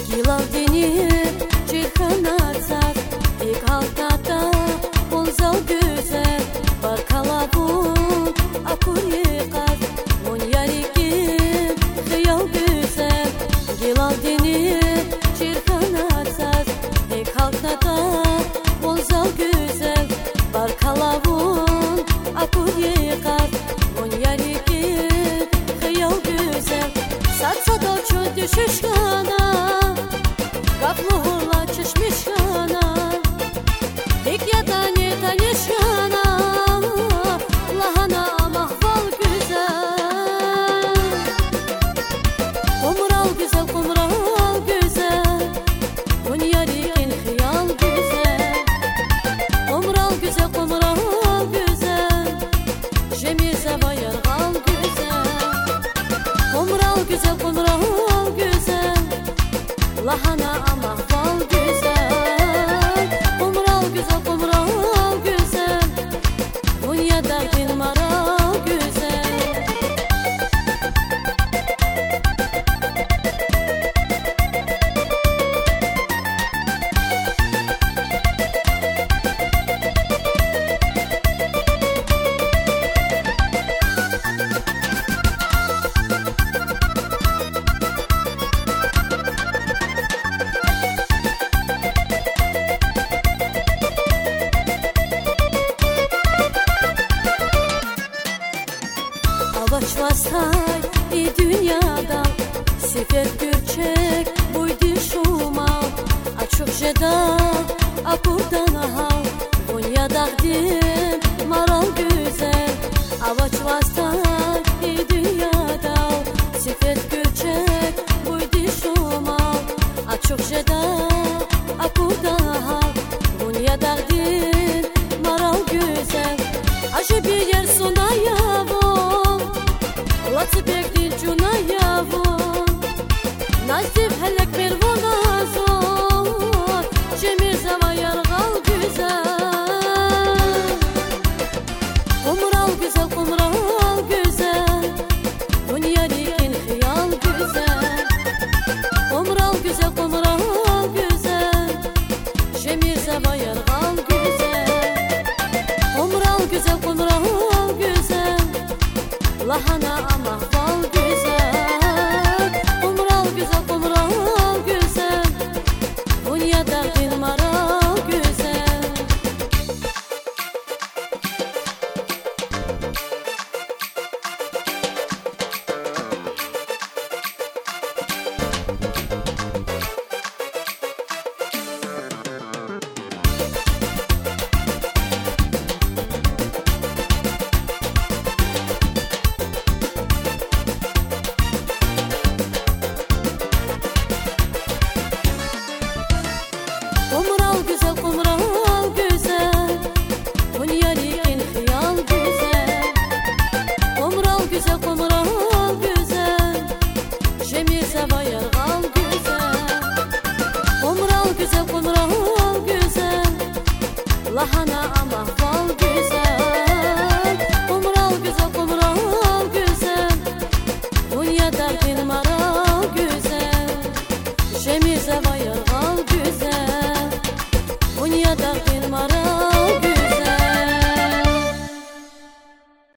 Gilal denir cirkanatsak İlk halkada Bonzal güzel Var kalavun Akur yıkaz Mon yarikim Hıyal güzel Gilal denir cirkanatsak İlk halkada Bonzal güzel Var kalavun Akur yıkaz Mon yarikim Hıyal güzel Satsa da çöl düşüş kana Kapluhurla çeşmiş kana Hik yatani tanış kana Lahana mahval güzel Kumral güzel kumral güzel Kun yarikin hıyal güzel Kumral güzel kumral güzel Jemir zeva yargal güzel Kumral güzel kumral güzel Lahana mahval güzel Kumral güzel kumral güzel Dünyada bin maral güzel Başvastay dünyada Sefer gürçek buydu şuma Açık jeda Akurdan ahav Dünyada dim maral güzel Başvastay dünyada Sefer gürçek buydu şuma Açık jeda Akurdan ahav Dünyada dim maral güzel Acı bir yer sunayavum Latibek dil cunayavun Nazif helek bir vonazun Cemir zeva yargal güzel Kumral güzel kumral güzel Dünyalikin hıyal güzel Kumral güzel kumral güzel Cemir zeva yargal güzel Kumral güzel kumral güzel Lahana mahval güzel Kumral güzel kumral güzel Dünyada bin maral güzel Kumral güzel kumral güzel Dünyalikin hıyal güzel Kumral güzel kumral güzel Jemir zeva yargal güzel Kumral güzel kumral güzel Lahana